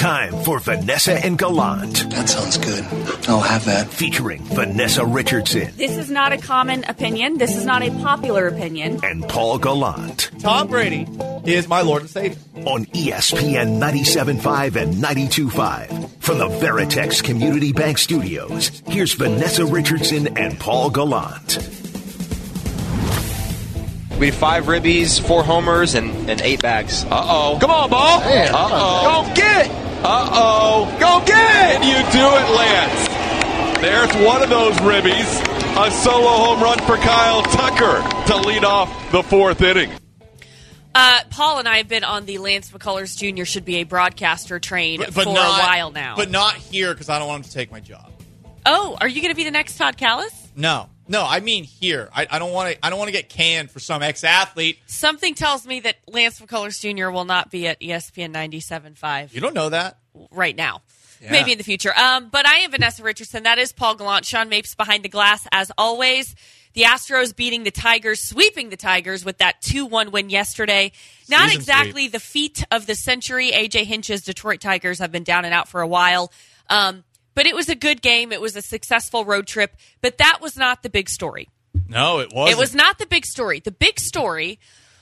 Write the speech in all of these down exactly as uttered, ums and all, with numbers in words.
time for Vanessa and Gallant. That sounds good. I'll have that. Featuring Vanessa Richardson. This is not a common opinion. This is not a popular opinion. And Paul Gallant. Tom Brady is my Lord and Savior. On E S P N ninety-seven point five and ninety-two point five. From the Veritex Community Bank Studios, here's Vanessa Richardson and Paul Gallant. We had five ribbies, four homers, and, and eight bags. Uh-oh. Come on, ball. Man, Uh-oh. Go get it. Uh-oh. Go get it. You do it, Lance. There's one of those ribbies. A solo home run for Kyle Tucker to lead off the fourth inning. Uh, Paul and I have been on the Lance McCullers Junior should be a broadcaster train but, but for not, a while now. But not here because I don't want him to take my job. Oh, are you going to be the next Todd Callis? No. No, I mean here. I, I don't want to. I don't want to get canned for some ex-athlete. Something tells me that Lance McCullers Junior will not be at E S P N ninety-seven point five. You don't know that right now. Yeah. Maybe in the future. Um, but I am Vanessa Richardson. That is Paul Gallant. Sean Mapes behind the glass as always. The Astros beating the Tigers, sweeping the Tigers with that two one win yesterday. Not Season exactly sweep. the feat of the century. A J Hinch's Detroit Tigers have been down and out for a while. Um, but it was a good game. It was a successful road trip. But that was not the big story. No, it wasn't. It was not the big story. The big story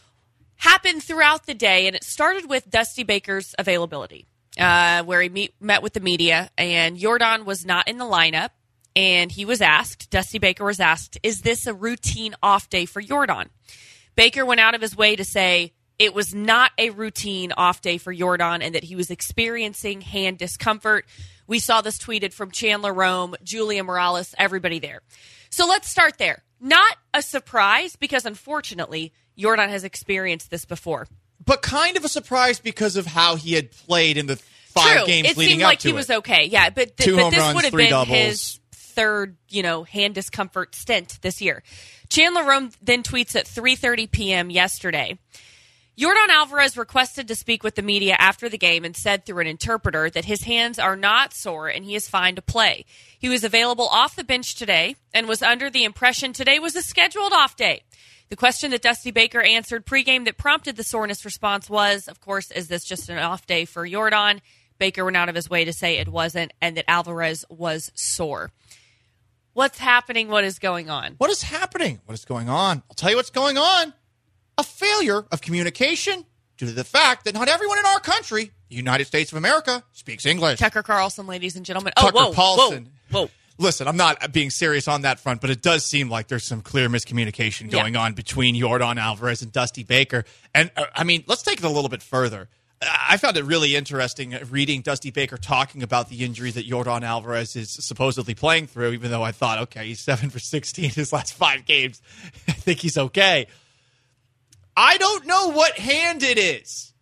happened throughout the day, and it started with Dusty Baker's availability, uh, where he meet, met with the media, and Yordan was not in the lineup, and he was asked, Dusty Baker was asked, is this a routine off day for Yordan? Baker went out of his way to say it was not a routine off day for Yordan and that he was experiencing hand discomfort. We saw this tweeted from Chandler Rome, Julia Morales, everybody there. So let's start there. Not a surprise because, unfortunately, Yordan has experienced this before. But kind of a surprise because of how he had played in the five True. games it leading seemed up like to he it. was okay. Yeah, but, th- Two but home this runs, would have three been doubles. his third, you know, hand discomfort stint this year. Chandler Rome then tweets at three thirty p.m. yesterday. Yordan Alvarez requested to speak with the media after the game and said through an interpreter that his hands are not sore and he is fine to play. He was available off the bench today and was under the impression today was a scheduled off day. The question that Dusty Baker answered pregame that prompted the soreness response was, of course, is this just an off day for Yordan? Baker went out of his way to say it wasn't and that Alvarez was sore. What's happening? What is going on? What is happening? What is going on? I'll tell you what's going on. A failure of communication due to the fact that not everyone in our country, the United States of America, speaks English. Tucker Carlson, ladies and gentlemen. Tucker oh, whoa, Paulson. Whoa, whoa. Listen, I'm not being serious on that front, but it does seem like there's some clear miscommunication going yeah. on between Yordan Alvarez and Dusty Baker. And, uh, I mean, let's take it a little bit further. I found it really interesting reading Dusty Baker talking about the injury that Yordan Alvarez is supposedly playing through, even though I thought, okay, he's seven for sixteen in his last five games. I think he's okay. I don't know what hand it is.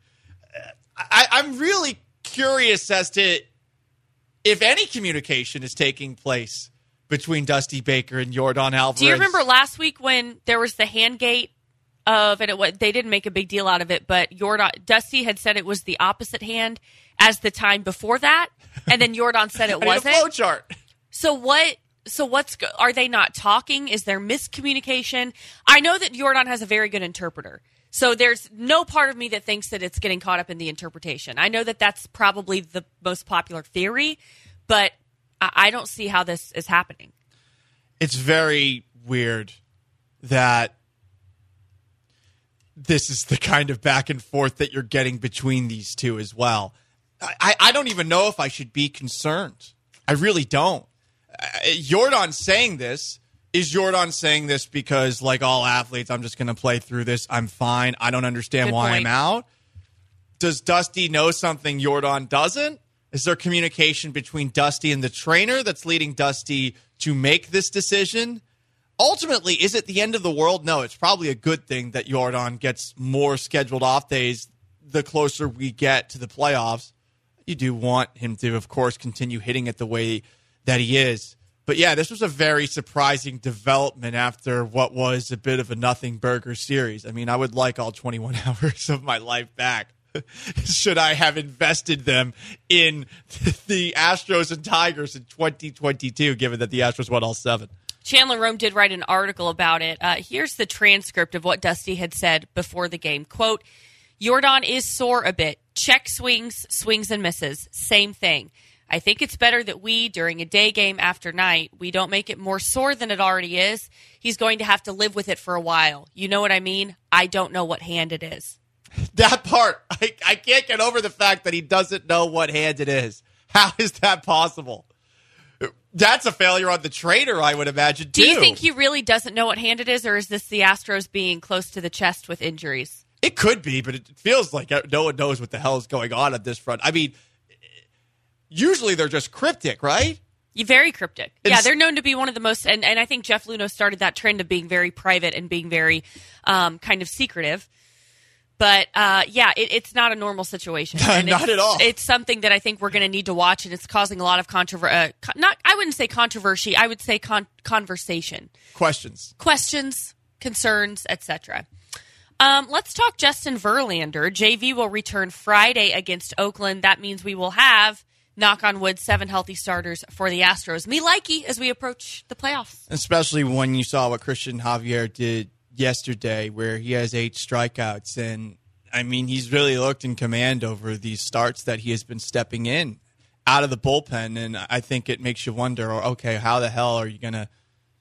I, I'm really curious as to if any communication is taking place between Dusty Baker and Yordan Alvarez. Do you remember last week when there was the hand gate of, and it, they didn't make a big deal out of it, but Yordan, Dusty had said it was the opposite hand as the time before that, and then Yordan said it I wasn't. need a flow chart. So what? So what's? Are they not talking? Is there miscommunication? I know that Yordan has a very good interpreter, so there's no part of me that thinks that it's getting caught up in the interpretation. I know that that's probably the most popular theory, but I, I don't see how this is happening. It's very weird that this is the kind of back and forth that you're getting between these two as well. I, I don't even know if I should be concerned. I really don't. Uh, Yordan saying this, is Yordan saying this because, like all athletes, I'm just going to play through this, I'm fine, I don't understand Good why point. I'm out? Does Dusty know something Yordan doesn't? Is there communication between Dusty and the trainer that's leading Dusty to make this decision? Ultimately, is it the end of the world? No, it's probably a good thing that Yordan gets more scheduled off days the closer we get to the playoffs. You do want him to, of course, continue hitting it the way that he is. But, yeah, this was a very surprising development after what was a bit of a nothing burger series. I mean, I would like all twenty-one hours of my life back. Should I have invested them in the Astros and Tigers in twenty twenty-two, given that the Astros won all seven? Chandler Rome did write an article about it. Uh, here's the transcript of what Dusty had said before the game. Quote, Yordan is sore a bit. check swings, swings and misses. Same thing. I think it's better that we, during a day game after night, we don't make it more sore than it already is. He's going to have to live with it for a while. You know what I mean? I don't know what hand it is. That part, I, I can't get over the fact that he doesn't know what hand it is. How is that possible? That's a failure on the trainer, I would imagine, too. Do you think he really doesn't know what hand it is, or is this the Astros being close to the chest with injuries? It could be, but it feels like no one knows what the hell is going on at this front. I mean, usually they're just cryptic, right? You're very cryptic. It's, yeah, they're known to be one of the most, and, and I think Jeff Luhnow started that trend of being very private and being very um, kind of secretive. But, uh, yeah, it, it's not a normal situation. And not at all. It's something that I think we're going to need to watch, and it's causing a lot of controversy. Uh, con- not, I wouldn't say controversy. I would say con- conversation. Questions. Questions, concerns, et cetera. Um, let's talk Justin Verlander. J V will return Friday against Oakland. That means we will have, knock on wood, seven healthy starters for the Astros. Me likey as we approach the playoffs. Especially when you saw what Christian Javier did yesterday, where he has eight strikeouts. And, I mean, he's really looked in command over these starts that he has been stepping in out of the bullpen. And I think it makes you wonder, okay, how the hell are you going to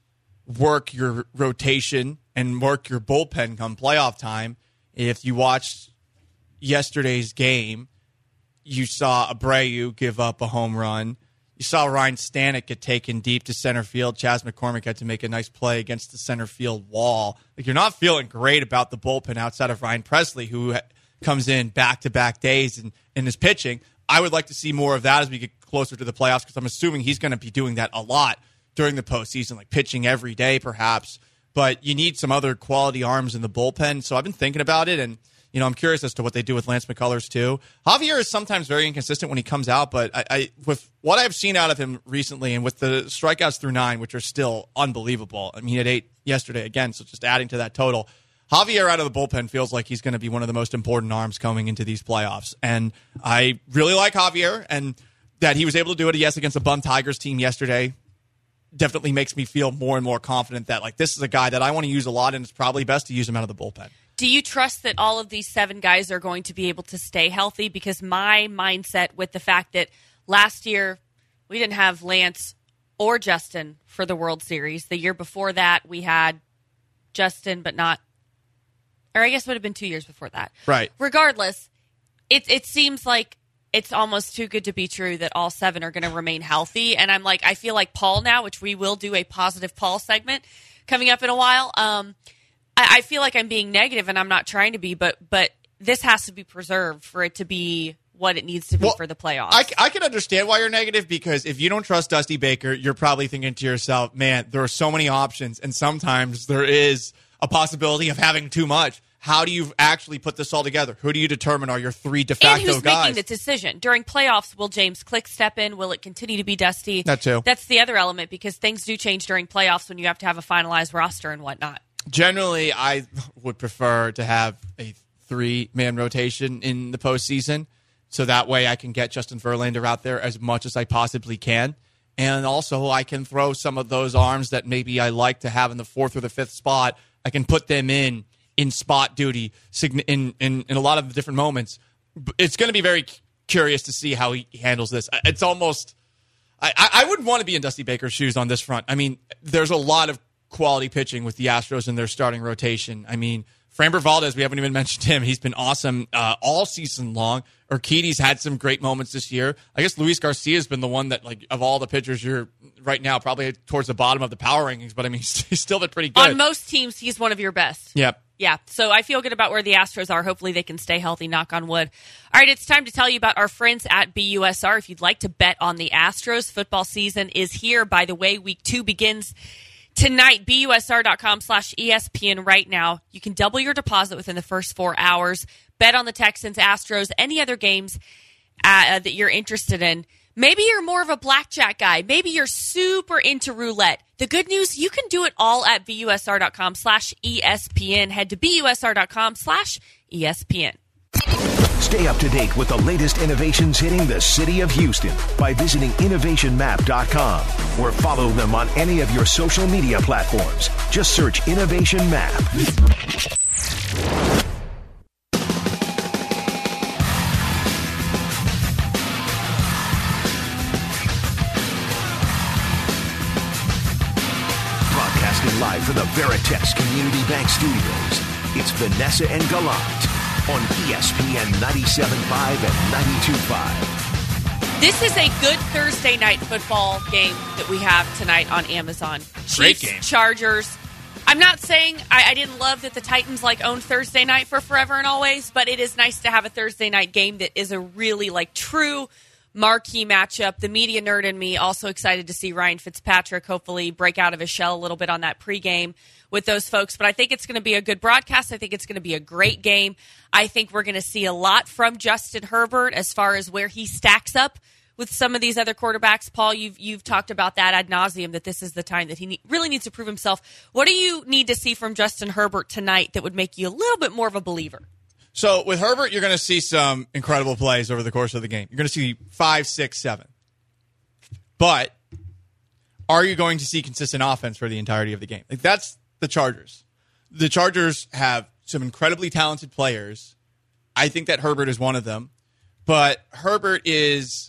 work your rotation and work your bullpen come playoff time? If you watched yesterday's game, you saw Abreu give up a home run. You saw Ryan Stanek get taken deep to center field. Chas McCormick had to make a nice play against the center field wall. Like, you're not feeling great about the bullpen outside of Ryan Presley, who comes in back-to-back days and, and is pitching. I would like to see more of that as we get closer to the playoffs, because I'm assuming he's going to be doing that a lot during the postseason, like pitching every day perhaps. But you need some other quality arms in the bullpen. So I've been thinking about it, and you know, I'm curious as to what they do with Lance McCullers, too. Javier is sometimes very inconsistent when he comes out, but I, I, with what I've seen out of him recently and with the strikeouts through nine, which are still unbelievable. I mean, he had eight yesterday again, so just adding to that total. Javier out of the bullpen feels like he's going to be one of the most important arms coming into these playoffs. And I really like Javier, and that he was able to do it, yes, against a bum Tigers team yesterday definitely makes me feel more and more confident that, like, this is a guy that I want to use a lot, and it's probably best to use him out of the bullpen. Do you trust that all of these seven guys are going to be able to stay healthy? Because my mindset with the fact that last year we didn't have Lance or Justin for the World Series. The year before that we had Justin, but not, or I guess it would have been two years before that. Right. Regardless, it, it seems like it's almost too good to be true that all seven are going to remain healthy. And I'm like, I feel like Paul now, which we will do a positive Paul segment coming up in a while. Um, I feel like I'm being negative, and I'm not trying to be, but but this has to be preserved for it to be what it needs to be well, for the playoffs. I, I can understand why you're negative, because if you don't trust Dusty Baker, you're probably thinking to yourself, man, there are so many options, and sometimes there is a possibility of having too much. How do you actually put this all together? Who do you determine are your three de facto and who's guys? making the decision? During playoffs, will James Click step in? Will it continue to be Dusty? That too. That's the other element, because things do change during playoffs when you have to have a finalized roster and whatnot. Generally, I would prefer to have a three-man rotation in the postseason, so that way I can get Justin Verlander out there as much as I possibly can. And also, I can throw some of those arms that maybe I like to have in the fourth or the fifth spot. I can put them in in spot duty in, in, in a lot of the different moments. It's going to be very curious to see how he handles this. It's almost I, I wouldn't want to be in Dusty Baker's shoes on this front. I mean, there's a lot of quality pitching with the Astros in their starting rotation. I mean, Framber Valdez, we haven't even mentioned him. He's been awesome uh, all season long. Urquidy's had some great moments this year. I guess Luis Garcia's been the one that, like, of all the pitchers, you're right now probably towards the bottom of the power rankings, but I mean, he's still been pretty good. On most teams, he's one of your best. Yep. Yeah, so I feel good about where the Astros are. Hopefully they can stay healthy, knock on wood. All right, it's time to tell you about our friends at B U S R. If you'd like to bet on the Astros, football season is here. By the way, week two begins tonight. B U S R dot com slash E S P N right now. You can double your deposit within the first four hours. Bet on the Texans, Astros, any other games uh, that you're interested in. Maybe you're more of a blackjack guy. Maybe you're super into roulette. The good news, you can do it all at B U S R dot com slash E S P N. Head to B U S R dot com slash E S P N. Stay up to date with the latest innovations hitting the city of Houston by visiting innovation map dot com or follow them on any of your social media platforms. Just search Innovation Map. Live from the Veritex Community Bank Studios, it's Vanessa and Gallant on E S P N ninety-seven point five and ninety-two point five. This is a good Thursday night football game that we have tonight on Amazon. Great Chiefs, game. Chargers. I'm not saying I, I didn't love that the Titans like owned Thursday night for forever and always, but it is nice to have a Thursday night game that is a really like true marquee matchup. The media nerd in me also excited to see Ryan Fitzpatrick hopefully break out of his shell a little bit on that pregame with those folks. But I think it's going to be a good broadcast. I think it's going to be a great game. I think we're going to see a lot from Justin Herbert as far as where he stacks up with some of these other quarterbacks. Paul, you've you've talked about that ad nauseum, that this is the time that he ne- really needs to prove himself. What do you need to see from Justin Herbert tonight that would make you a little bit more of a believer? So with Herbert, you're going to see some incredible plays over the course of the game. You're going to see five, six, seven. But are you going to see consistent offense for the entirety of the game? Like, that's the Chargers. The Chargers have some incredibly talented players. I think that Herbert is one of them. But Herbert is,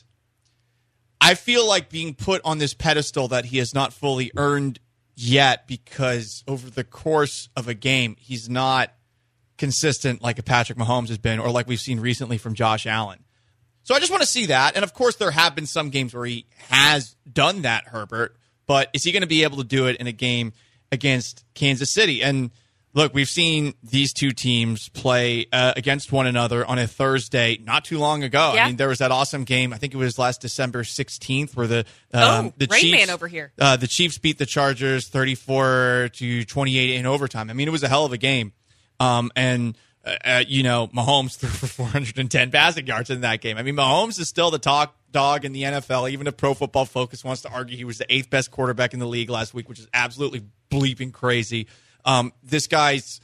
I feel like, being put on this pedestal that he has not fully earned yet, because over the course of a game, he's not consistent like a Patrick Mahomes has been, or like we've seen recently from Josh Allen. So I just want to see that. And of course, there have been some games where he has done that, Herbert, but is he going to be able to do it in a game against Kansas City? And look, we've seen these two teams play uh, against one another on a Thursday not too long ago. Yeah. I mean, there was that awesome game, I think it was last December sixteenth, where the oh, um, the Rain Chiefs Man over here. Uh, the Chiefs beat the Chargers thirty-four to twenty-eight in overtime. I mean, it was a hell of a game. Um, and, uh, uh, you know, Mahomes threw for four hundred ten passing yards in that game. I mean, Mahomes is still the top dog in the N F L, even if Pro Football Focus wants to argue he was the eighth best quarterback in the league last week, which is absolutely bleeping crazy. Um, this guy's,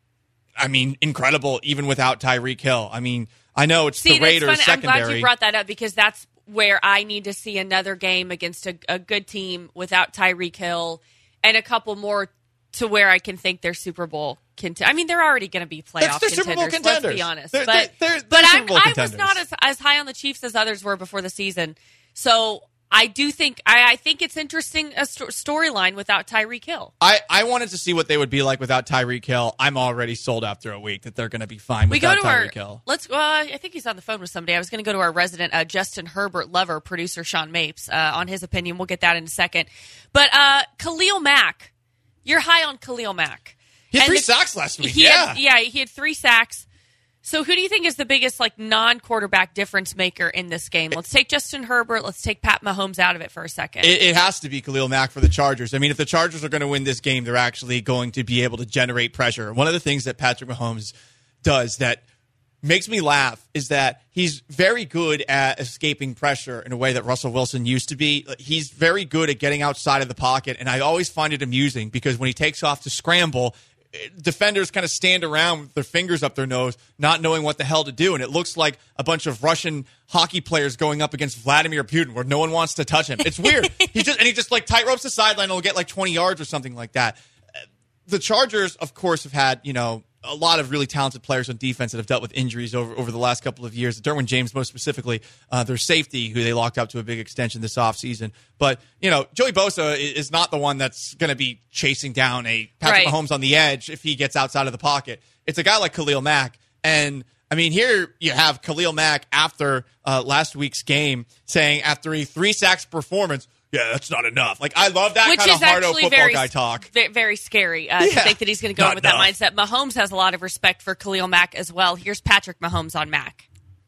I mean, incredible even without Tyreek Hill. I mean, I know it's See, the Raiders funny. secondary. I'm glad you brought that up, because that's where I need to see another game against a, a good team without Tyreek Hill, and a couple more to where I can think they're Super Bowl contenders. I mean, they're already going to be playoff They're contenders, Super Bowl contenders. Let's be honest. They're, but they're, they're, but they're I'm, Super Bowl I was contenders. not as, as high on the Chiefs as others were before the season. So I do think I, I think it's interesting a sto- storyline without Tyreek Hill. I, I wanted to see what they would be like without Tyreek Hill. I'm already sold after a week that they're going to be fine We go without to our Tyreek Hill. let's. Uh, I think he's on the phone with somebody. I was going to go to our resident uh, Justin Herbert lover, producer Sean Mapes, uh, on his opinion. We'll get that in a second. But uh, Khalil Mack, you're high on Khalil Mack. He had And three the- sacks last week. He Yeah. had, yeah, he had three sacks. So who do you think is the biggest like non-quarterback difference maker in this game? Let's take Justin Herbert. Let's take Pat Mahomes out of it for a second. It, it has to be Khalil Mack for the Chargers. I mean, if the Chargers are going to win this game, they're actually going to be able to generate pressure. One of the things that Patrick Mahomes does that makes me laugh is that he's very good at escaping pressure in a way that Russell Wilson used to be. He's very good at getting outside of the pocket, and I always find it amusing because when he takes off to scramble, defenders kind of stand around with their fingers up their nose, not knowing what the hell to do. And it looks like a bunch of Russian hockey players going up against Vladimir Putin where no one wants to touch him. It's weird. he just And he just like tight ropes the sideline and will get like twenty yards or something like that. The Chargers, of course, have had, you know, a lot of really talented players on defense that have dealt with injuries over, over the last couple of years. Derwin James, most specifically, uh, their safety, who they locked up to a big extension this offseason. But, you know, Joey Bosa is not the one that's going to be chasing down a Patrick Right. Mahomes on the edge if he gets outside of the pocket. It's a guy like Khalil Mack. And, I mean, here you have Khalil Mack after uh, last week's game saying after a three sacks performance, yeah, that's not enough. Like, I love that Which kind of is hardo actually football very, guy talk. ve- very scary uh, to Yeah. think that he's going to go Not in with that enough. mindset. Mahomes has a lot of respect for Khalil Mack as well. Here's Patrick Mahomes on Mack.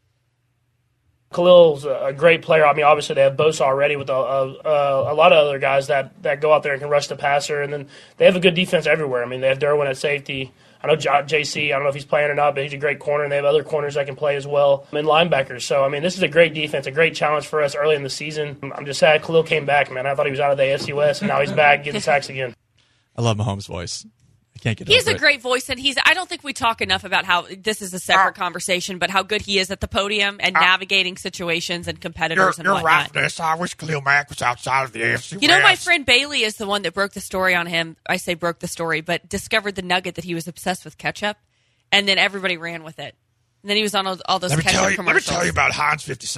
Khalil's a great player. I mean, obviously they have Bosa already with a, a, a lot of other guys that, that go out there and can rush the passer, and then they have a good defense everywhere. I mean, they have Derwin at safety. I know J C, I don't know if he's playing or not, but he's a great corner, and they have other corners that can play as well, and linebackers. So, I mean, this is a great defense, a great challenge for us early in the season. I'm just sad Khalil came back, man. I thought he was out of the A F C West, and now he's back getting sacks again. I love Mahomes' voice. I can't get He has over a it. great voice, and he's. I don't think we talk enough about how this is a separate conversation, but how good he is at the podium and navigating situations and competitors and You're whatnot. right, Vanessa. I wish Khalil Mack was outside of the A F C You know, my West. friend Bailey is the one that broke the story on him. I say broke the story, but discovered the nugget that he was obsessed with ketchup, and then everybody ran with it. And then he was on all, all those Let me ketchup tell you. Let me commercials. tell you about Heinz fifty-seven.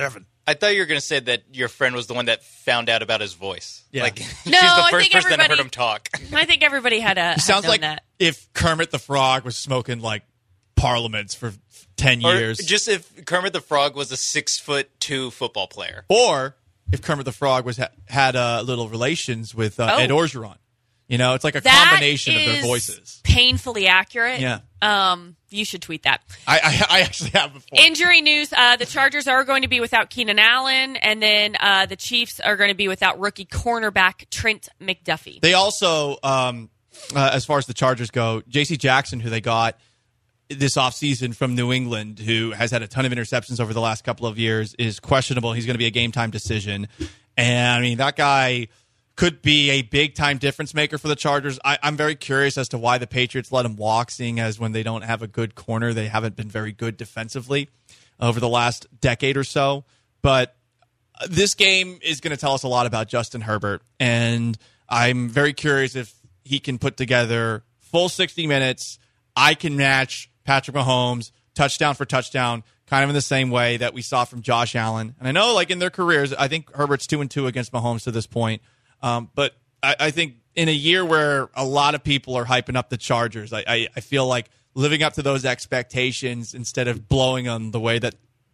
I thought you were going to say that your friend was the one that found out about his voice. Yeah. Like, No, she's the I first think person that heard everybody- him talk. I think everybody had a. It sounds like that. if Kermit the Frog was smoking like parliaments for ten Or years. just if Kermit the Frog was a six foot two football player. Or if Kermit the Frog was ha- had uh, little relations with uh, Oh. Ed Orgeron. You know, it's like a That combination of their is voices. Painfully accurate. Yeah. Um, you should tweet that. I, I, I actually have before. Injury news: uh, the Chargers are going to be without Keenan Allen, and then uh, the Chiefs are going to be without rookie cornerback Trent McDuffie. They also, um, uh, as far as the Chargers go, J C Jackson, who they got this offseason from New England, who has had a ton of interceptions over the last couple of years, is questionable. He's going to be a game-time decision. And, I mean, that guy could be a big-time difference maker for the Chargers. I, I'm very curious as to why the Patriots let him walk, seeing as when they don't have a good corner, they haven't been very good defensively over the last decade or so. But this game is going to tell us a lot about Justin Herbert, and I'm very curious if he can put together full sixty minutes. I can match Patrick Mahomes touchdown for touchdown, kind of in the same way that we saw from Josh Allen. And I know, like, in their careers, I think Herbert's two and two against Mahomes to this point. Um, but I, I think in a year where a lot of people are hyping up the Chargers, I, I, I feel like living up to those expectations instead of blowing them the way that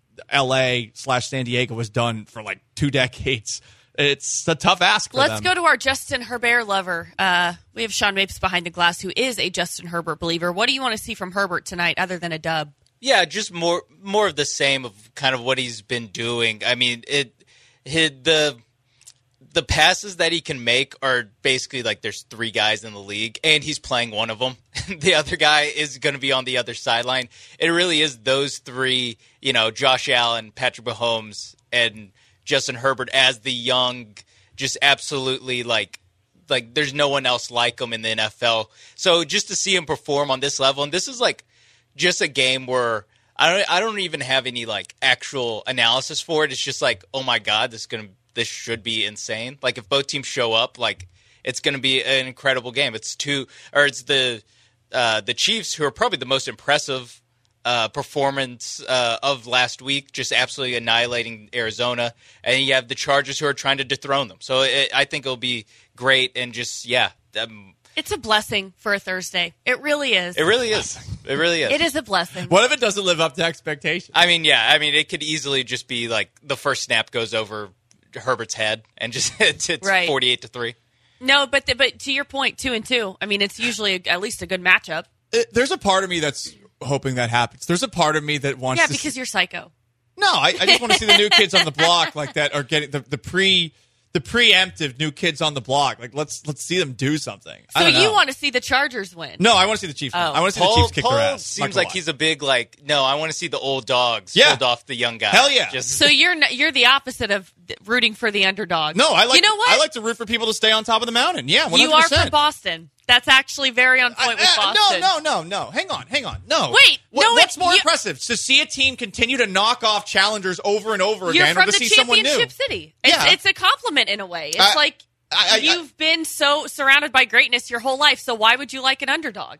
L A slash San Diego was done for like two decades. It's a tough ask for Let's them. go to our Justin Herbert lover. Uh, we have Sean Mapes behind the glass, who is a Justin Herbert believer. What do you want to see from Herbert tonight other than a dub? Yeah, just more more of the same of kind of what he's been doing. I mean, it hit the the passes that he can make are basically like there's three guys in the league, and he's playing one of them. The other guy is going to be on the other sideline. It really is those three, you know, Josh Allen, Patrick Mahomes, and Justin Herbert as the young, just absolutely like like there's no one else like him in the N F L. So just to see him perform on this level, and this is like just a game where I don't I don't even have any like actual analysis for it. It's just like, oh my God, this is gonna this should be insane. Like if both teams show up, like it's gonna be an incredible game. It's two or it's the uh, the Chiefs, who are probably the most impressive uh, performance uh, of last week, just absolutely annihilating Arizona, and you have the Chargers, who are trying to dethrone them. So it, I think it'll be great, and just yeah. Um, It's a blessing for a Thursday. It really is. It really is. It really is. It is a blessing. What if it doesn't live up to expectations? I mean, yeah. I mean, it could easily just be like the first snap goes over Herbert's head, and just it's, it's Right. forty-eight to three. No, but the, but to your point, two and two. I mean, it's usually a, at least a good matchup. It- there's a part of me that's hoping that happens. There's a part of me that wants Yeah, to because you're psycho. No, I, I just want to see the new kids on the block like that are getting the, the pre the preemptive new kids on the block. Like let's let's see them do something. I So don't know. you want to see the Chargers win? No, I want to see the Chiefs. win. Oh. I want to see Paul, the Chiefs kick Paul their ass. seems Not gonna like lie. he's a big like. No, I want to see the old dogs Yeah. hold off the young guys. Hell yeah. Just, So you're n- you're the opposite of th- rooting for the underdog. No, I like You know what? I like to root for people to stay on top of the mountain. Yeah, one You hundred are percent. from Boston. That's actually very on point with Uh, Boston. No, no, no, no. Hang on, hang on. No. Wait, What- no, What's it- more you- impressive? To see a team continue to knock off challengers over and over You're again, from or to the see someone new? championship city. It's, Yeah. it's a compliment in a way. It's I- like I- I- you've been so surrounded by greatness your whole life. So why would you like an underdog?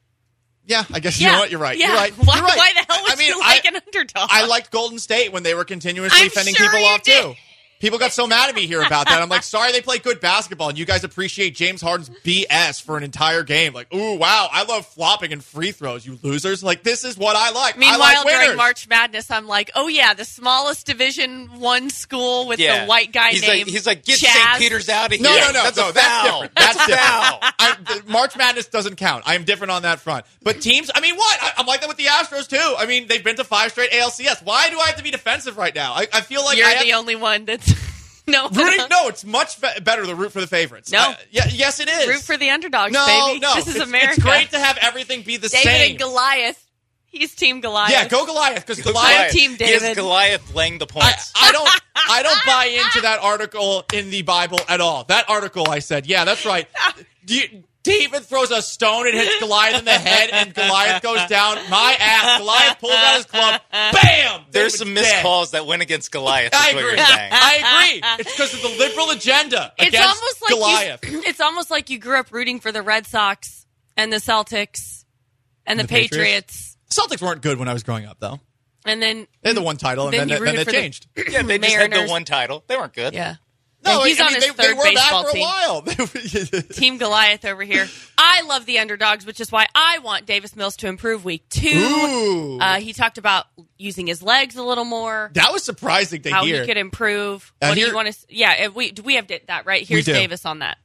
Yeah, I guess Yeah. you know what. You're right. Yeah. You're right. Why, You're right. why the hell would I mean, you like I, an underdog? I liked Golden State when they were continuously I'm fending sure people you off did. too. People got so mad at me here about that. I'm like, sorry they play good basketball, and you guys appreciate James Harden's B S for an entire game. Like, ooh, wow, I love flopping and free throws, you losers. Like, this is what I like. Meanwhile, I like winners. during March Madness, I'm like, oh yeah, the smallest Division One school with yeah. the white guy he's named like, he's like, get Chaz. Saint Peter's out of here. No, no, no, That's no. a That's foul. different. That's different. I'm, the, March Madness doesn't count. I am different on that front. But teams, I mean, what? I, I'm like that with the Astros too. I mean, they've been to five straight A L C S. Why do I have to be defensive right now? I, I feel like You're I have the only one that's no rooting. No, it's much fe- better to root for the favorites. No. Uh, yeah, yes, it is. root for the underdogs, no, baby. no. This is it's, America. It's great to have everything be the David same. and Goliath. He's Team Goliath. Yeah, go Goliath because Go Goliath. Goliath. Team He has David. Goliath laying the I, points. I don't. I don't buy into that article in the Bible at all. That article, I said, yeah, that's right. Do you, David throws a stone and hits Goliath in the head, and Goliath goes down. My ass. Goliath pulls out his club. Bam! There's David's some dead. missed calls that went against Goliath. I Is what agree. you're saying. I agree. It's because of the liberal agenda It's against almost like Goliath. you, it's almost like you grew up rooting for the Red Sox and the Celtics and the, The Patriots? Patriots. Celtics weren't good when I was growing up, though. And then they had the one title, and then, then, then, then it changed. The, yeah, they just had the one title. They weren't good. Yeah. No, and he's I on mean, his they, third they were baseball back for team. a while. Team Goliath over here. I love the underdogs, which is why I want Davis Mills to improve week two. Ooh. Uh, he talked about using his legs a little more. That was surprising to how hear. How he could improve. Uh, what here, do you want to? Yeah, we do we have that right? Here's Davis on that.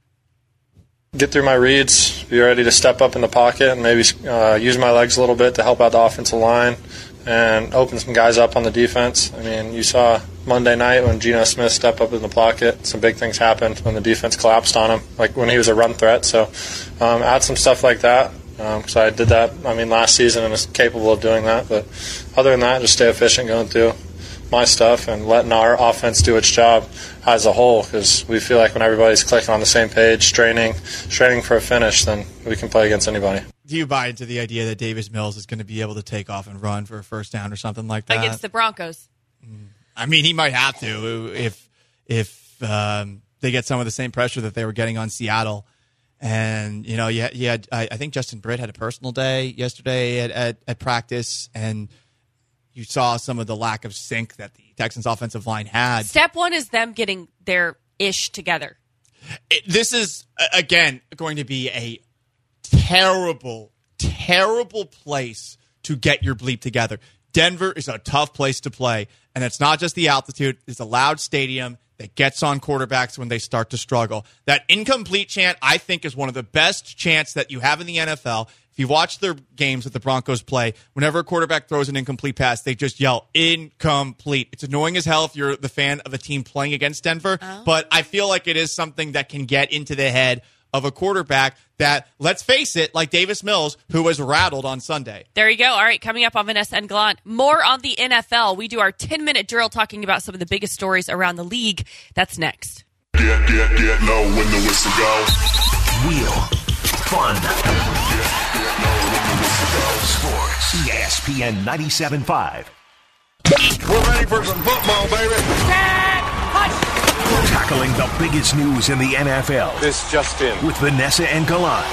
Get through my reads, be ready to step up in the pocket, and maybe uh, use my legs a little bit to help out the offensive line and open some guys up on the defense. I mean, you saw Monday night when Geno Smith stepped up in the pocket, some big things happened when the defense collapsed on him, like when he was a run threat. So um, add some stuff like that, because um, I did that, I mean, last season and was capable of doing that. But other than that, just stay efficient going through my stuff and letting our offense do its job as a whole, because we feel like when everybody's clicking on the same page, straining, straining for a finish, then we can play against anybody. Do you buy into the idea that Davis Mills is going to be able to take off and run for a first down or something like that? Against the Broncos. I mean, he might have to if if um, they get some of the same pressure that they were getting on Seattle. And, you know, you had, you had I, I think Justin Britt had a personal day yesterday at, at, at practice, and you saw some of the lack of sync that the Texans offensive line had. Step one is them getting their ish together. It, this is, again, going to be a terrible, terrible place to get your bleep together. Denver is a tough place to play, and it's not just the altitude. It's a loud stadium that gets on quarterbacks when they start to struggle. That incomplete chant, I think, is one of the best chants that you have in the N F L. If you watch their games that the Broncos play, whenever a quarterback throws an incomplete pass, they just yell, incomplete. It's annoying as hell if you're the fan of a team playing against Denver, oh. but I feel like it is something that can get into the head of a quarterback that, let's face it, like Davis Mills, who was rattled on Sunday. There you go. All right, coming up on Vanessa and Gallant, more on the N F L. We do our ten-minute drill talking about some of the biggest stories around the league. That's next. Get, get, get low when the whistle goes. Real fun. Get, get low when the whistle goes. Sports. E S P N ninety-seven point five. We're ready for some football, baby. Tackling the biggest news in the N F L. This just in. With Vanessa and Gallant.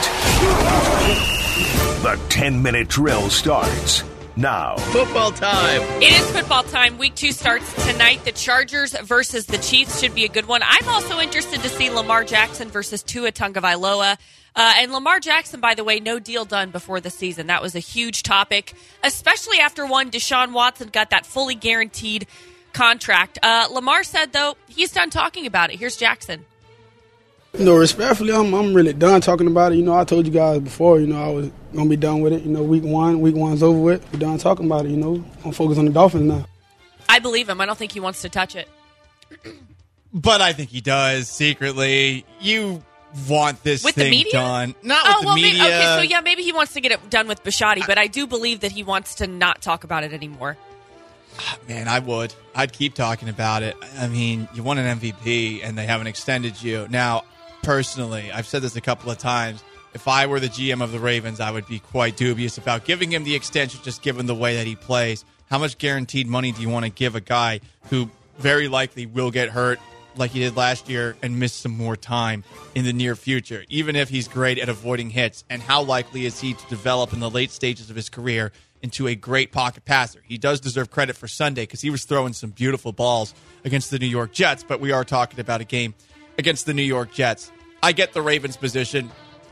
The ten-minute drill starts now. Football time. It is football time. Week two starts tonight. The Chargers versus the Chiefs should be a good one. I'm also interested to see Lamar Jackson versus Tua Tagovailoa. Uh, and Lamar Jackson, by the way, no deal done before the season. That was a huge topic, especially after one Deshaun Watson got that fully guaranteed contract. Uh, Lamar said, though, he's done talking about it. Here's Jackson. You know, respectfully, I'm I'm really done talking about it. You know, I told you guys before, you know, I was going to be done with it. You know, week one, week one's over with. We're done talking about it, you know. I'm focused on the Dolphins now. I believe him. I don't think he wants to touch it. But I think he does, secretly. You want this with thing the media? done. Not oh, with the well, media. Maybe, okay, so yeah, maybe he wants to get it done with Bisciotti, but I do believe that he wants to not talk about it anymore. Man, I would. I'd keep talking about it. I mean, you won an M V P, and they haven't extended you. Now, personally, I've said this a couple of times, if I were the G M of the Ravens, I would be quite dubious about giving him the extension, just given the way that he plays. How much guaranteed money do you want to give a guy who very likely will get hurt like he did last year and miss some more time in the near future, even if he's great at avoiding hits? And how likely is he to develop in the late stages of his career into a great pocket passer? He does deserve credit for Sunday because he was throwing some beautiful balls against the New York Jets, but we are talking about a game against the New York Jets. I get the Ravens' position.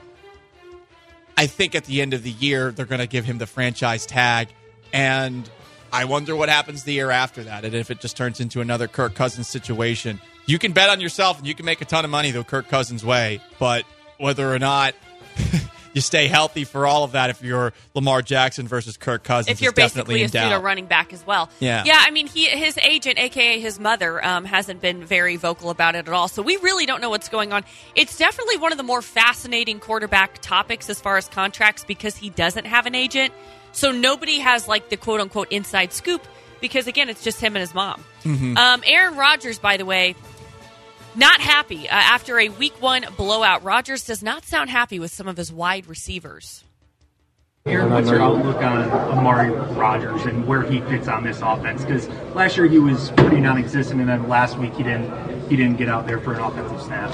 I think at the end of the year, they're going to give him the franchise tag, and I wonder what happens the year after that, and if it just turns into another Kirk Cousins situation. You can bet on yourself, and you can make a ton of money the Kirk Cousins way, but whether or not you stay healthy for all of that, if you're Lamar Jackson versus Kirk Cousins, if you're is definitely basically in a doubt. pseudo running back as well. Yeah, yeah. I mean, he his agent, aka his mother, um, hasn't been very vocal about it at all. So we really don't know what's going on. It's definitely one of the more fascinating quarterback topics as far as contracts because he doesn't have an agent. So nobody has like the quote unquote inside scoop because again, it's just him and his mom. Mm-hmm. Um, Aaron Rodgers, by the way. Not happy. Uh, after a week one blowout, Rodgers does not sound happy with some of his wide receivers. Aaron, what's your outlook on Amari Rodgers and where he fits on this offense? Because last year he was pretty non-existent, and then last week he didn't he didn't get out there for an offensive snap.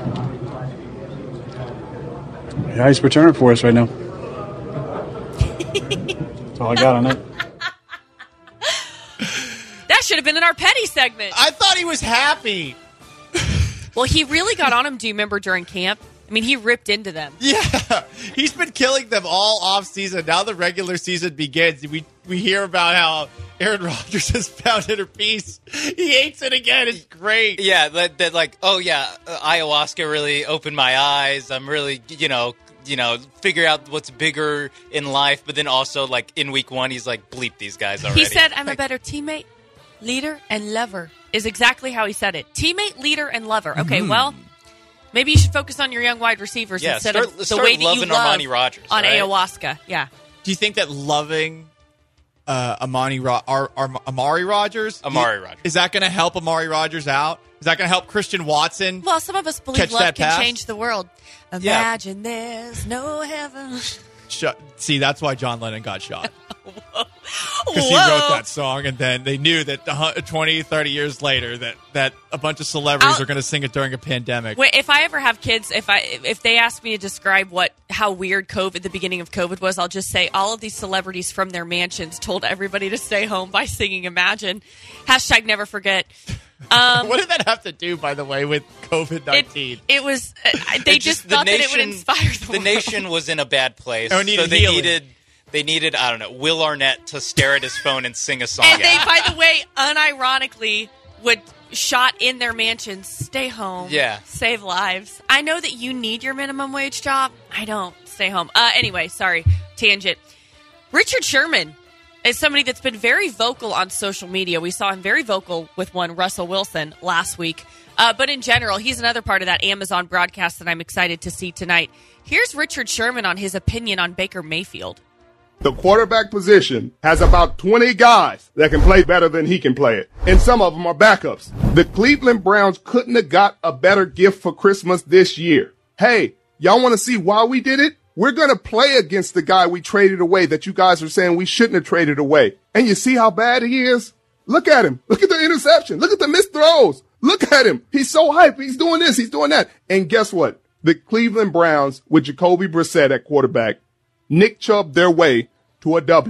Yeah, he's returning for us right now. That's all I got on it. should have been in our petty segment. I thought he was happy. Well, he really got on him, do you remember, during camp? I mean, he ripped into them. Yeah, he's been killing them all off season. Now the regular season begins. We we hear about how Aaron Rodgers has found inner peace. He hates it again. It's great. Yeah, that, that like, oh yeah, uh, ayahuasca really opened my eyes. I'm really, you know, you know, figure out what's bigger in life. But then also, like in week one, he's like, bleep these guys already. He said, "I'm a better teammate, leader, and lover." Is exactly how he said it. Teammate, leader, and lover. Okay, mm-hmm. well. Maybe you should focus on your young wide receivers yeah, instead start, of the start way that you love Armani Rogers, on right? ayahuasca. Yeah. Do you think that loving uh, Amani Ro- Ar- Ar- Amari Rogers, Amari Rogers, is that going to help Amari Rogers out? Is that going to help Christian Watson? Well, some of us believe love can pass? change the world. Imagine yeah. there's no heaven. Shut, see, that's why John Lennon got shot. Because he wrote that song, and then they knew that twenty, thirty years later that, that a bunch of celebrities I'll, are going to sing it during a pandemic. Wait, if I ever have kids, if I if they ask me to describe what how weird COVID, the beginning of COVID was, I'll just say all of these celebrities from their mansions told everybody to stay home by singing Imagine. Hashtag never forget. Um, what did that have to do, by the way, with COVID nineteen? It, it was, uh, they it just, just thought nation, that it would inspire the, the world. nation was in a bad place. Oh, needed so they healing. needed... They needed, I don't know, Will Arnett to stare at his phone and sing a song. And they, out. by the way, unironically would shot in their mansions, stay home, yeah. save lives. I know that you need your minimum wage job. I don't. Stay home. Uh, anyway, sorry, tangent. Richard Sherman is somebody that's been very vocal on social media. We saw him very vocal with one, Russell Wilson, last week. Uh, but in general, he's another part of that Amazon broadcast that I'm excited to see tonight. Here's Richard Sherman on his opinion on Baker Mayfield. The quarterback position has about twenty guys that can play better than he can play it, and some of them are backups. The Cleveland Browns couldn't have got a better gift for Christmas this year. Hey, y'all want to see why we did it? We're going to play against the guy we traded away that you guys are saying we shouldn't have traded away. And you see how bad he is? Look at him. Look at the interception. Look at the missed throws. Look at him. He's so hyped. He's doing this. He's doing that. And guess what? The Cleveland Browns with Jacoby Brissett at quarterback, Nick Chubb their way to a W.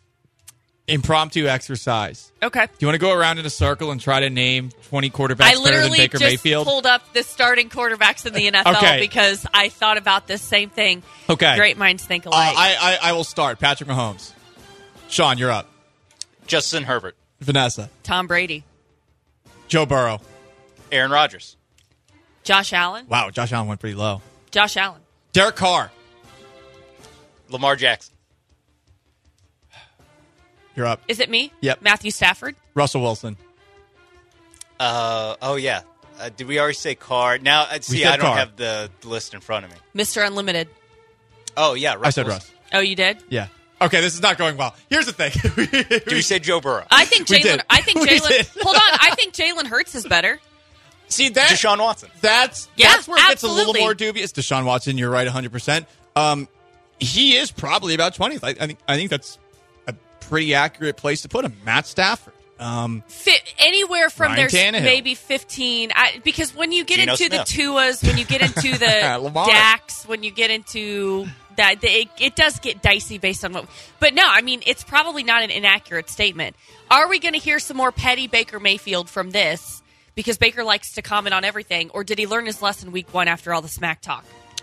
Impromptu exercise. Okay. Do you want to go around in a circle and try to name twenty quarterbacks I better than Baker just Mayfield? pulled up the starting quarterbacks in the N F L okay. because I thought about this same thing. Okay. Great minds think Uh, alike. I, I I will start. Patrick Mahomes. Sean, you're up. Justin Herbert. Vanessa. Tom Brady. Joe Burrow. Aaron Rodgers. Josh Allen. Wow, Josh Allen went pretty low. Josh Allen. Derek Carr. Lamar Jackson. You're up. Is it me? Yep. Matthew Stafford. Russell Wilson. Uh oh yeah. Uh, did we already say Carr? Now uh, see, I don't Carr. have the list in front of me. Mister Unlimited. Oh yeah, Russ I said Wilson. Russ. Oh, you did? Yeah. Okay, this is not going well. Here's the thing. Did we say Joe Burrow? I think We Jalen. did. I think We Jalen. did. Hold on. I think Jalen Hurts is better. See that Deshaun Watson. That's Yeah, that's where it gets a little absolutely. more dubious. Deshaun Watson, you're right, one hundred percent. Um, he is probably about twentieth. I, I think I think that's a pretty accurate place to put him. Matt Stafford. Um, Fit anywhere from Ryan there's Tannehill. maybe fifteen. I, because when you get Geno into the Smith. Tuas, when you get into the Lamar. Dax, when you get into that, the, it, it does get dicey based on what. But no, I mean it's probably not an inaccurate statement. Are we going to hear some more petty Baker Mayfield from this? Because Baker likes to comment on everything, or did he learn his lesson week one after all the smack talk?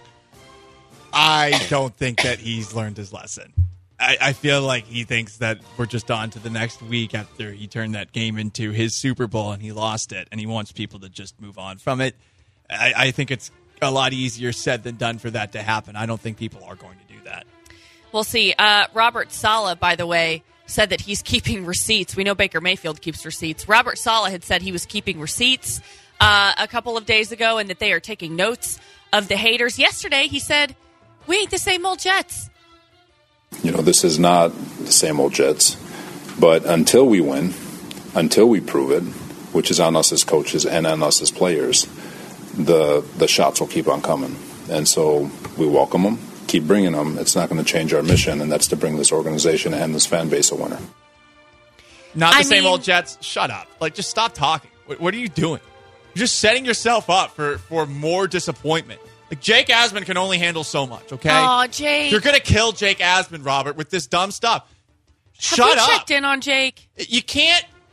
I don't think that he's learned his lesson. I, I feel like he thinks that we're just on to the next week after he turned that game into his Super Bowl and he lost it, and he wants people to just move on from it. I, I think it's a lot easier said than done for that to happen. I don't think people are going to do that. We'll see. Uh, Robert Saleh, by the way, said that he's keeping receipts. We know Baker Mayfield keeps receipts. Robert Saleh had said he was keeping receipts uh, a couple of days ago and that they are taking notes of the haters. Yesterday, he said, we ain't the same old Jets. You know, this is not the same old Jets. But until we win, until we prove it, which is on us as coaches and on us as players, the the shots will keep on coming. And so we welcome them, keep bringing them. It's not going to change our mission, and that's to bring this organization and this fan base a winner. Not the I same mean- old Jets. Shut up. Like, just stop talking. What, what are you doing? You're just setting yourself up for, for more disappointment. Like, Jake Asman can only handle so much, okay? Aw, Jake. You're going to kill Jake Asman, Robert, with this dumb stuff. Have Shut we up. checked in on Jake? You can't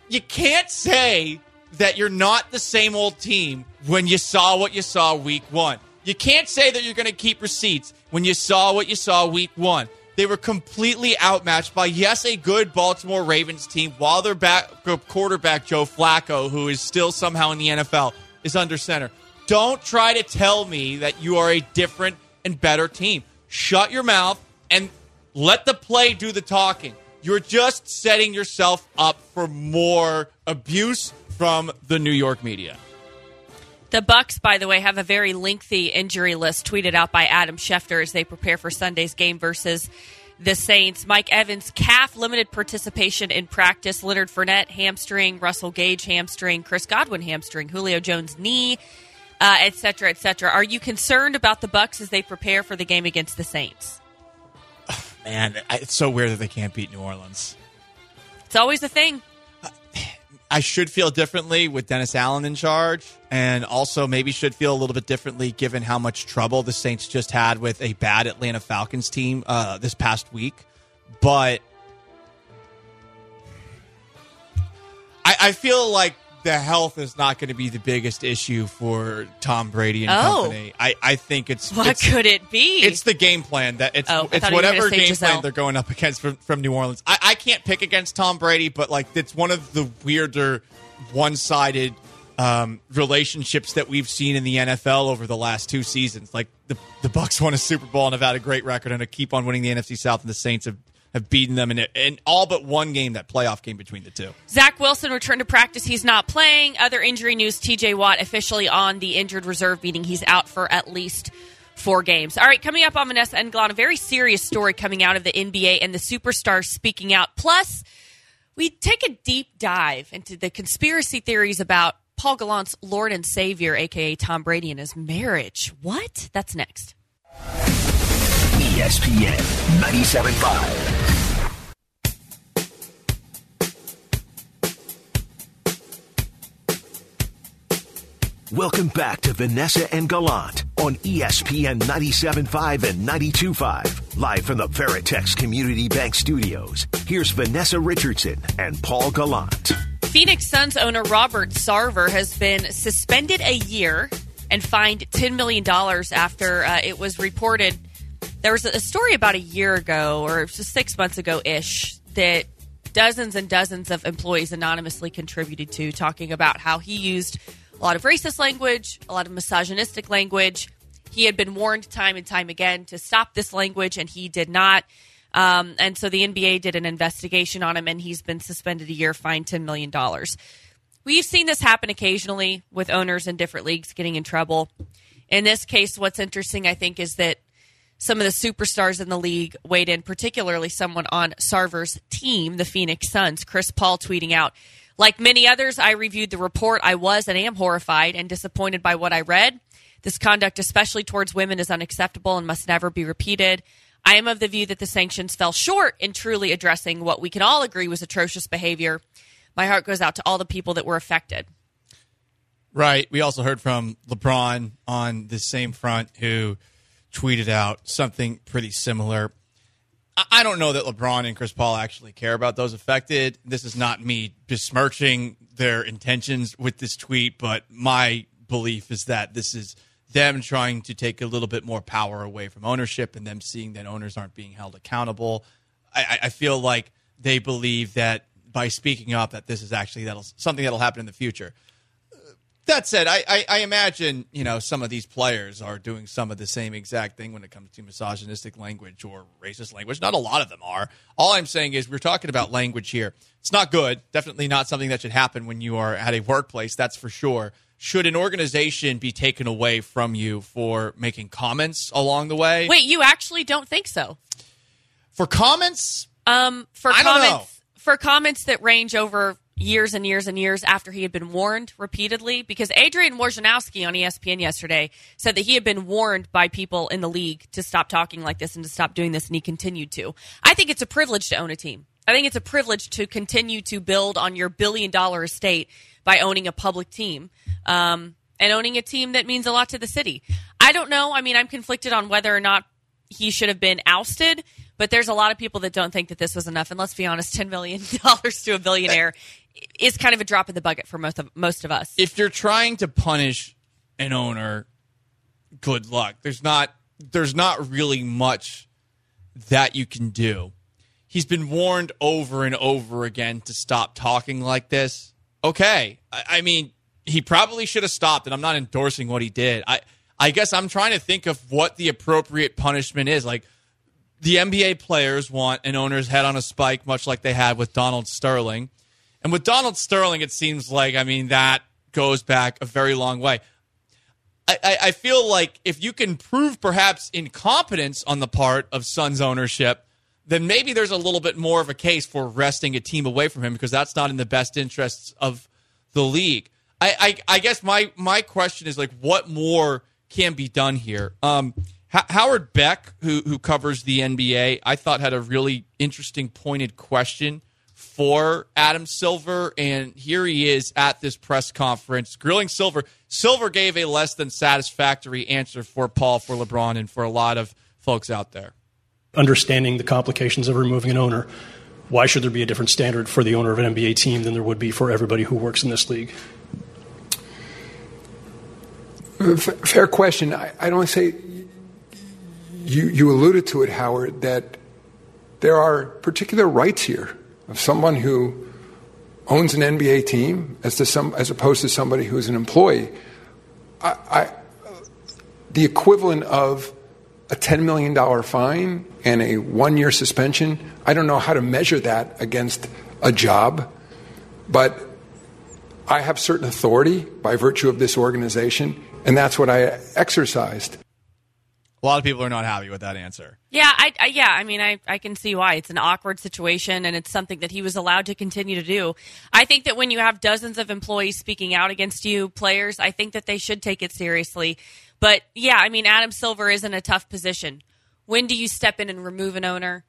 you can't say that you're not the same old team when you saw what you saw week one. You can't say that you're going to keep receipts when you saw what you saw week one. They were completely outmatched by, yes, a good Baltimore Ravens team, while their back, quarterback, Joe Flacco, who is still somehow in the N F L, is under center. Don't try to tell me that you are a different and better team. Shut your mouth and let the play do the talking. You're just setting yourself up for more abuse from the New York media. The Bucks, by the way, have a very lengthy injury list tweeted out by Adam Schefter as they prepare for Sunday's game versus the Saints. Mike Evans, calf, limited participation in practice. Leonard Fournette, hamstring. Russell Gage, hamstring. Chris Godwin, hamstring. Julio Jones, knee, uh, et cetera, et cetera. Are you concerned about the Bucks as they prepare for the game against the Saints? Man, it's so weird that they can't beat New Orleans. It's always a thing. I should feel differently with Dennis Allen in charge, and also maybe should feel a little bit differently given how much trouble the Saints just had with a bad Atlanta Falcons team uh, this past week. But I, I feel like the health is not going to be the biggest issue for Tom Brady and oh. company. I, I think it's what it's, could it be? It's the game plan that it's oh, it's whatever game Giselle. plan they're going up against from, from New Orleans. I, I can't pick against Tom Brady, but like it's one of the weirder one-sided um, relationships that we've seen in the N F L over the last two seasons. Like the the Bucs won a Super Bowl and have had a great record and keep on winning the N F C South, and the Saints have. have beaten them in, in all but one game, that playoff game between the two. Zach Wilson returned to practice. He's not playing. Other injury news, T J Watt officially on the injured reserve, meaning he's out for at least four games. All right, coming up on Vanessa and Gallant, a very serious story coming out of the N B A and the superstars speaking out. Plus, we take a deep dive into the conspiracy theories about Paul Gallant's Lord and Savior, a k a. Tom Brady, and his marriage. What? That's next. E S P N ninety-seven point five. Welcome back to Vanessa and Gallant on E S P N ninety-seven point five and ninety-two point five. Live from the Veritex Community Bank Studios. Here's Vanessa Richardson and Paul Gallant. Phoenix Suns owner Robert Sarver has been suspended a year and fined ten million dollars after uh, it was reported. There was a story about a year ago, or six months ago-ish, that dozens and dozens of employees anonymously contributed to, talking about how he used a lot of racist language, a lot of misogynistic language. He had been warned time and time again to stop this language, and he did not. Um, and so the N B A did an investigation on him, and he's been suspended a year, fined ten million dollars. We've seen this happen occasionally with owners in different leagues getting in trouble. In this case, what's interesting, I think, is that some of the superstars in the league weighed in, particularly someone on Sarver's team, the Phoenix Suns. Chris Paul tweeting out, "Like many others, I reviewed the report. I was and am horrified and disappointed by what I read. This conduct, especially towards women, is unacceptable and must never be repeated. I am of the view that the sanctions fell short in truly addressing what we can all agree was atrocious behavior. My heart goes out to all the people that were affected." Right. We also heard from LeBron on this same front, who tweeted out something pretty similar. I don't know that LeBron and Chris Paul actually care about those affected. This is not me besmirching their intentions with this tweet, but my belief is that this is them trying to take a little bit more power away from ownership and them seeing that owners aren't being held accountable. I, I feel like they believe that by speaking up that this is actually that'll, something that'll happen in the future. That said, I, I, I imagine, you know, some of these players are doing some of the same exact thing when it comes to misogynistic language or racist language. Not a lot of them are. All I'm saying is we're talking about language here. It's not good. Definitely not something that should happen when you are at a workplace, that's for sure. Should an organization be taken away from you for making comments along the way? Wait, you actually don't think so? For comments? Um, for I comments, don't know. For comments that range over years and years and years after he had been warned repeatedly, because Adrian Wojnarowski on E S P N yesterday said that he had been warned by people in the league to stop talking like this and to stop doing this, and he continued to. I think it's a privilege to own a team. I think it's a privilege to continue to build on your billion-dollar estate by owning a public team um, and owning a team that means a lot to the city. I don't know. I mean, I'm conflicted on whether or not he should have been ousted, but there's a lot of people that don't think that this was enough. And let's be honest, ten million dollars to a billionaire is kind of a drop in the bucket for most of most of us. If you're trying to punish an owner, good luck. There's not there's not really much that you can do. He's been warned over and over again to stop talking like this. Okay. I, I mean, he probably should have stopped, and I'm not endorsing what he did. I, I guess I'm trying to think of what the appropriate punishment is. Like, the N B A players want an owner's head on a spike, much like they had with Donald Sterling. And with Donald Sterling, it seems like, I mean, that goes back a very long way. I, I, I feel like if you can prove perhaps incompetence on the part of Suns ownership, then maybe there's a little bit more of a case for wresting a team away from him, because that's not in the best interests of the league. I, I, I guess my, my question is, like, what more can be done here? Um, H- Howard Beck, who who covers the N B A, I thought had a really interesting pointed question for Adam Silver, and here he is at this press conference grilling Silver. Silver gave a less than satisfactory answer for Paul, for LeBron, and for a lot of folks out there. Understanding the complications of removing an owner, why should there be a different standard for the owner of an N B A team than there would be for everybody who works in this league? Fair question. I, I don't say you, you alluded to it, Howard, that there are particular rights here of someone who owns an N B A team as to some as opposed to somebody who's an employee. I, I, the equivalent of a ten million dollars fine and a one-year suspension, I don't know how to measure that against a job, but I have certain authority by virtue of this organization, and that's what I exercised. A lot of people are not happy with that answer. Yeah, I, I yeah, I mean, I, I can see why. It's an awkward situation, and it's something that he was allowed to continue to do. I think that when you have dozens of employees speaking out against you, players, I think that they should take it seriously. But, yeah, I mean, Adam Silver is in a tough position. When do you step in and remove an owner?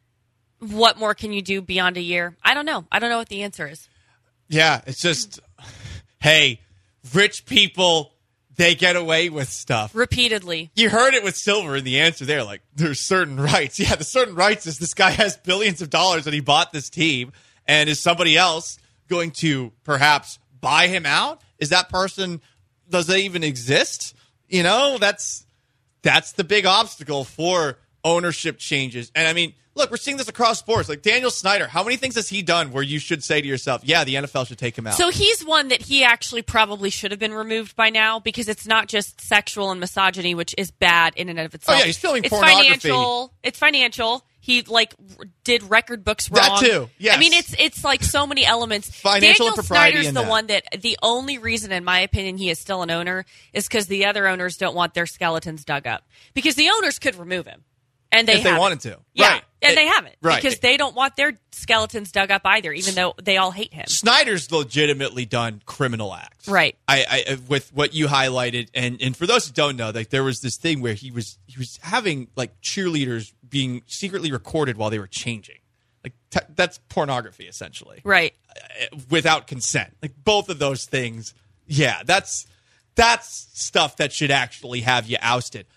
What more can you do beyond a year? I don't know. I don't know what the answer is. Yeah, it's just, hey, rich people, they get away with stuff. Repeatedly. You heard it with Silver in the answer there. Like, there's certain rights. Yeah, the certain rights is this guy has billions of dollars and he bought this team. And is somebody else going to perhaps buy him out? Is that person, does they even exist? You know, that's that's the big obstacle for ownership changes. And I mean, look, we're seeing this across sports. Like Daniel Snyder, how many things has he done where you should say to yourself, yeah, the N F L should take him out? So he's one that he actually probably should have been removed by now, because it's not just sexual and misogyny, which is bad in and of itself. Oh, yeah, he's filming it's pornography. Financial, it's financial. He, like, did record books wrong. That too, yes. I mean, it's it's like so many elements. Financial Daniel impropriety Snyder's in the that. one that, the only reason, in my opinion, he is still an owner is because the other owners don't want their skeletons dug up. Because the owners could remove him. And they if they haven't. wanted to. Yeah, Right. and It- they haven't. right. Because they don't want their skeletons dug up either, even though they all hate him. Snyder's legitimately done criminal acts. Right. I, I with what you highlighted, and, and for those who don't know, like there was this thing where he was he was having like cheerleaders being secretly recorded while they were changing. Like t- that's pornography essentially. Right. Uh, without consent. Like both of those things. Yeah, that's that's stuff that should actually have you ousted.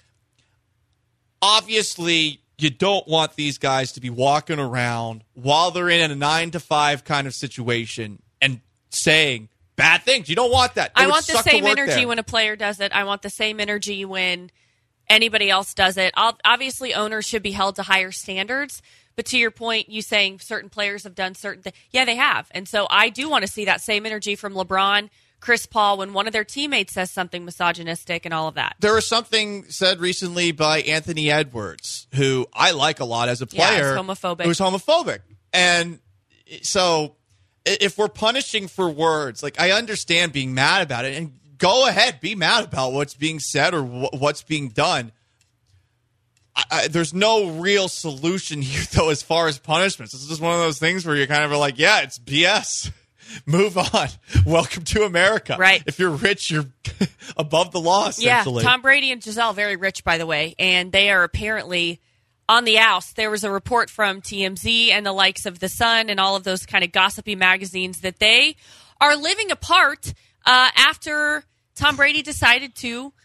Obviously, you don't want these guys to be walking around while they're in a nine to five kind of situation and saying bad things. You don't want that. It I would want the suck to same work energy there. when a player does it. I want the same energy when anybody else does it. Ob- Obviously, owners should be held to higher standards. But to your point, you saying certain players have done certain things. Yeah, they have. And so I do want to see that same energy from LeBron, Chris Paul, when one of their teammates says something misogynistic and all of that. There was something said recently by Anthony Edwards, who I like a lot as a Yeah, player. he's homophobic. Who's homophobic. And so i- if we're punishing for words, like I understand being mad about it, and go ahead, be mad about what's being said or wh- what's being done. I, I, there's no real solution here, though, as far as punishments. This is just one of those things where you're kind of like, yeah, it's B S. Move on. Welcome to America. Right. If you're rich, you're above the law, essentially. Yeah, Tom Brady and Giselle, very rich, by the way, and they are apparently on the oust. There was a report from T M Z and the likes of The Sun and all of those kind of gossipy magazines that they are living apart uh, after Tom Brady decided to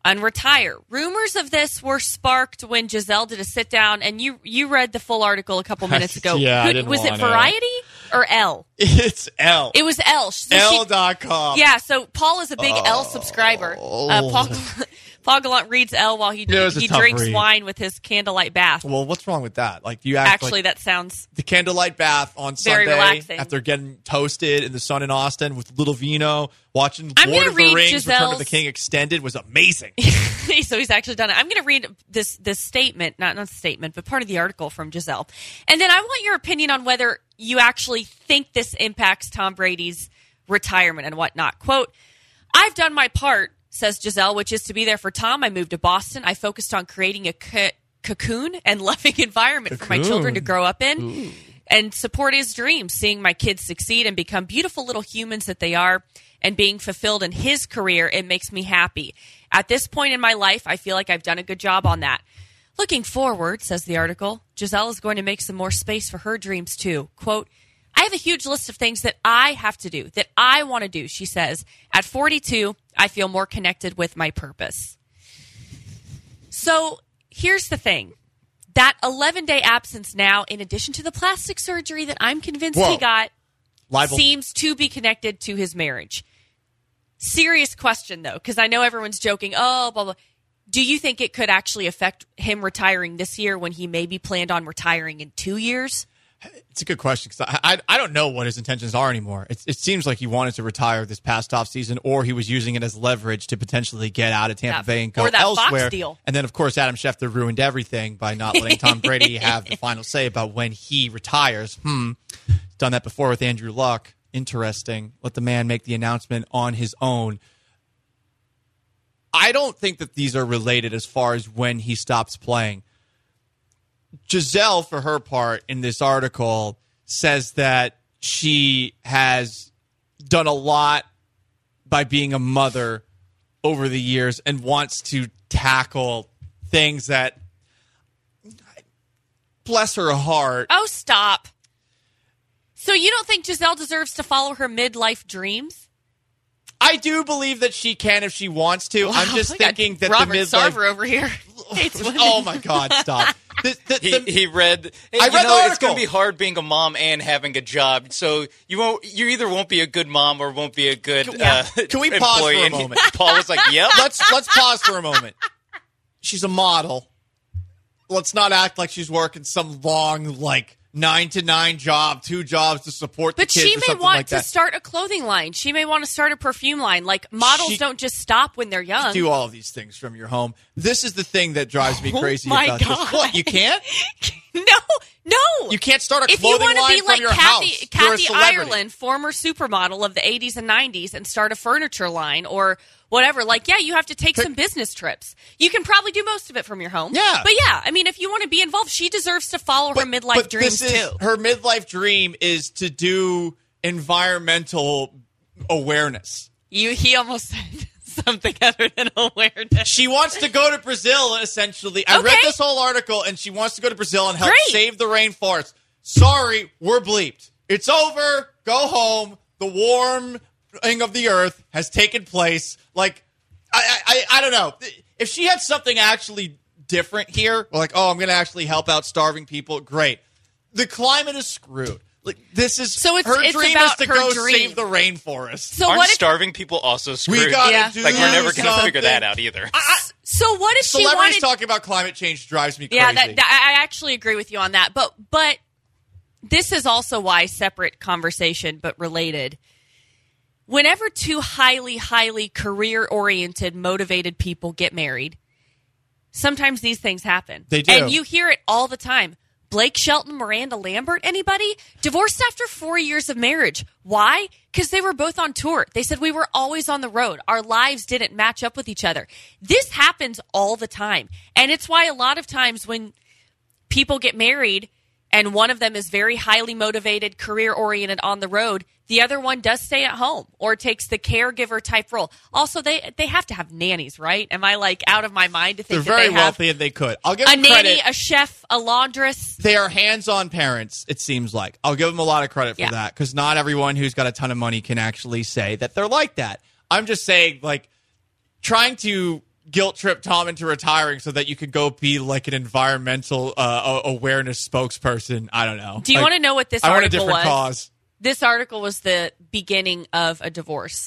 and retire. Rumors of this were sparked when Gisele did a sit down, and you you read the full article a couple minutes ago. Yeah, Who, I didn't was want it to. Variety or Elle? It's Elle. It was Elle. So Elle dot com. Yeah, so Paul is a big Oh. Elle subscriber. Uh, Paul, Paul Gallant reads Elle while he It was a he tough drinks read. wine with his candlelight bath. Well, what's wrong with that? Like you act Actually, like that sounds the candlelight bath on very Sunday relaxing. after getting toasted in the sun in Austin with little vino, watching I'm Lord gonna of the read Rings: Return of Giselle's- the King extended was amazing. So he's actually done it. I'm going to read this this statement, not not statement, but part of the article from Gisele. And then I want your opinion on whether you actually think this impacts Tom Brady's retirement and whatnot. Quote, I've done my part, says Gisele, which is to be there for Tom. I moved to Boston. I focused on creating a co- cocoon and loving environment for my Cocoon. children to grow up in. Ooh. And support his dreams, seeing my kids succeed and become beautiful little humans that they are and being fulfilled in his career. It makes me happy. At this point in my life, I feel like I've done a good job on that. Looking forward, says the article, Gisele is going to make some more space for her dreams too. Quote, I have a huge list of things that I have to do, that I want to do, she says. At forty-two, I feel more connected with my purpose. So here's the thing. That eleven-day absence now, in addition to the plastic surgery that I'm convinced Whoa. he got, Libel. seems to be connected to his marriage. Serious question, though, because I know everyone's joking, oh, blah, blah. Do you think it could actually affect him retiring this year when he maybe planned on retiring in two years? It's a good question because I, I I don't know what his intentions are anymore. It, it seems like he wanted to retire this past offseason, or he was using it as leverage to potentially get out of Tampa That- Bay and go or that Fox elsewhere. deal. And then, of course, Adam Schefter ruined everything by not letting Tom Brady have the final say about when he retires. Hmm. He's done that before with Andrew Luck. Interesting. Let the man make the announcement on his own. I don't think that these are related as far as when he stops playing. Gisele, for her part, in this article, says that she has done a lot by being a mother over the years and wants to tackle things that, bless her heart. Oh, stop. So you don't think Gisele deserves to follow her midlife dreams? I do believe that she can if she wants to. Wow, I'm just we got thinking that Robert the midlife... Sarver over here. hates women. Oh, my God, stop. The, the, he, the, he read. Hey, I you read know, the it's article. going to be hard being a mom and having a job. So you won't. You either won't be a good mom or won't be a good. Yeah. Uh, Can we pause for employee. a And he- moment? Paul was like, "Yep." Let's let's pause for a moment. She's a model. Let's not act like she's working some long, like nine to nine job, two jobs to support But the kids she or may something want like to that. start a clothing line. She may want to start a perfume line. Like, models She- don't just stop when they're young. Do all of these things from your home. This is the thing that drives me Oh crazy my about God. this. What, you can't? No, no. You can't start a If you clothing want to line be from like your Kathy, house. You're a Kathy celebrity. Ireland, former supermodel of the eighties and nineties, and start a furniture line or whatever, like, yeah, you have to take some business trips. You can probably do most of it from your home. Yeah. But yeah, I mean, if you want to be involved, she deserves to follow her midlife But dreams this is, too. her midlife dream is to do environmental awareness. You, he almost said something other than awareness. She wants to go to Brazil, essentially. I read Okay. this whole article, and she wants to go to Brazil and help Great. save the rainforest. Sorry, we're bleeped. It's over. Go home. The warming of the earth has taken place. Like, I, I, I don't know. If she had something actually different here, like, oh, I'm going to actually help out starving people, great. The climate is screwed. Like, this is So it's- her it's dream about is to her go dream. save the rainforest. So Aren't what if- starving people also screwed? We gotta Yeah. do like we're never going to figure something. that out either. So what if she Celebrities wanted... talking about climate change drives me crazy. Yeah, that, that, I actually agree with you on that. But but this is also why, separate conversation but related, whenever two highly, highly career-oriented, motivated people get married, sometimes these things happen. They do. And you hear it all the time. Blake Shelton, Miranda Lambert, anybody? Divorced after four years of marriage. Why? Because they were both on tour. They said we were always on the road. Our lives didn't match up with each other. This happens all the time. And it's why a lot of times when people get married and one of them is very highly motivated, career-oriented on the road, the other one does stay at home or takes the caregiver type role. Also, they they have to have nannies, right? Am I like out of my mind to They're think that very they have wealthy and they could. I'll give a them nanny, credit. a chef, a laundress? They are hands-on parents, it seems like. I'll give them a lot of credit for Yeah. that because not everyone who's got a ton of money can actually say that they're like that. I'm just saying, like, trying to guilt trip Tom into retiring so that you could go be like an environmental uh, awareness spokesperson. I don't know. Do you like, want to know what this I article want a different was? Cause. This article was the beginning of a divorce.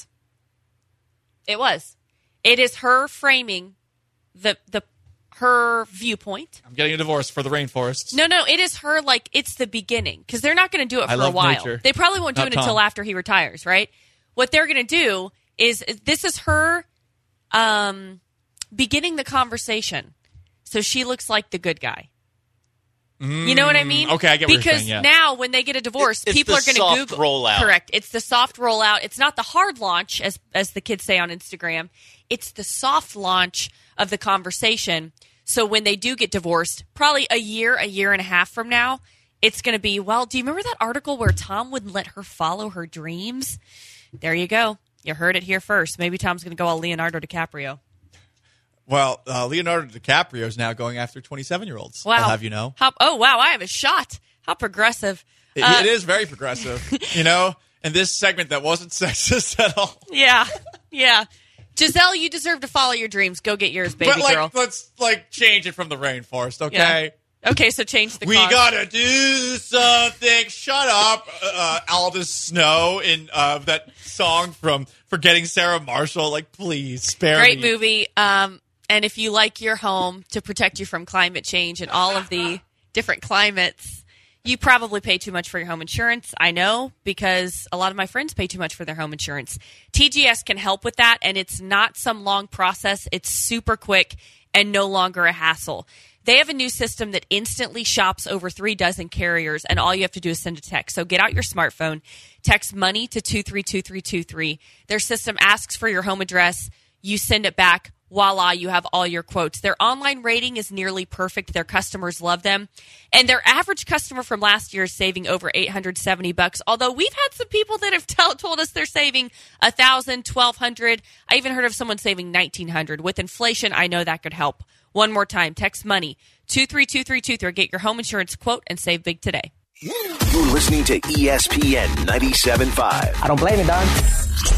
It was. It is her framing the the her viewpoint. I'm getting a divorce for the rainforest. No, no, it is her, like, it's the beginning. Because they're not going to do it for I love a while. nature. They probably won't do Not it until Tom. after he retires, right? What they're going to do is, this is her um, beginning the conversation. So she looks like the good guy. You know what I mean? Mm, okay, I get what you're because saying, yeah. now when they get a divorce, It's people the are going soft to Google rollout. Correct. It's the soft rollout. It's not the hard launch, as as the kids say on Instagram. It's the soft launch of the conversation. So when they do get divorced, probably a year, a year and a half from now, it's going to be, well, do you remember that article where Tom wouldn't let her follow her dreams? There you go. You heard it here first. Maybe Tom's going to go all Leonardo DiCaprio. Well, uh, Leonardo DiCaprio is now going after twenty-seven-year-olds. Wow. I'll have you know. How, oh, wow. I have a shot. How progressive. It, Uh, it is very progressive, you know, in this segment that wasn't sexist at all. Yeah. Yeah. Giselle, you deserve to follow your dreams. Go get yours, baby but like, girl. let's like change it from the rainforest, okay? Yeah. Okay, so change the We cause. gotta do something. Shut up, uh, Aldous Snow in uh, that song from Forgetting Sarah Marshall. Like, please spare Great me. movie. Um, and if you like your home to protect you from climate change and all of the different climates, you probably pay too much for your home insurance. I know, because a lot of my friends pay too much for their home insurance. T G S can help with that, and it's not some long process. It's super quick and no longer a hassle. They have a new system that instantly shops over three dozen carriers, and all you have to do is send a text. So get out your smartphone, text money to two three two three two three. Their system asks for your home address. You send it back. Voila, you have all your quotes. Their online rating is nearly perfect. Their customers love them. And their average customer from last year is saving over eight hundred seventy bucks. Although we've had some people that have tell, told us they're saving one thousand, twelve hundred. I even heard of someone saving nineteen hundred. With inflation, I know that could help. One more time, text money two three two three two three. Get your home insurance quote and save big today. You're listening to E S P N ninety-seven point five. I don't blame it, Don.